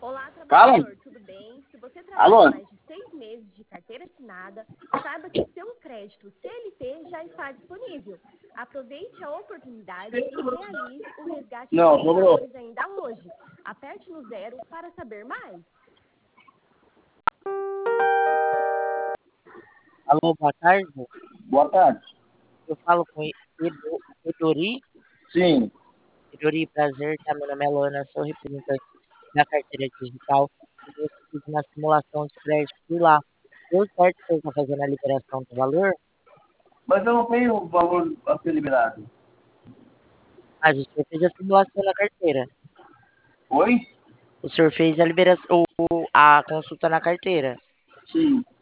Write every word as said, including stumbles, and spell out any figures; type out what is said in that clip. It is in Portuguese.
Olá, Fala. trabalhador, tudo bem? Se você trabalha Alô? mais de seis meses de carteira assinada, saiba que seu crédito C L T já está disponível. Aproveite a oportunidade e realize o resgate Não, dos cobrou. valores ainda hoje. Aperte no zero para saber mais. Alô, boa tarde. Boa tarde. Eu falo com Edo- Edori. Sim. Edori, prazer. Tá? Meu nome é Luana, sou representante da carteira digital. Eu fiz uma simulação de crédito por lá. Deu certo que você está fazendo a liberação do valor? Mas eu não tenho o valor a ser liberado. A gente fez a simulação na carteira. Oi? O senhor fez a liberação, o- a consulta na carteira. Sim.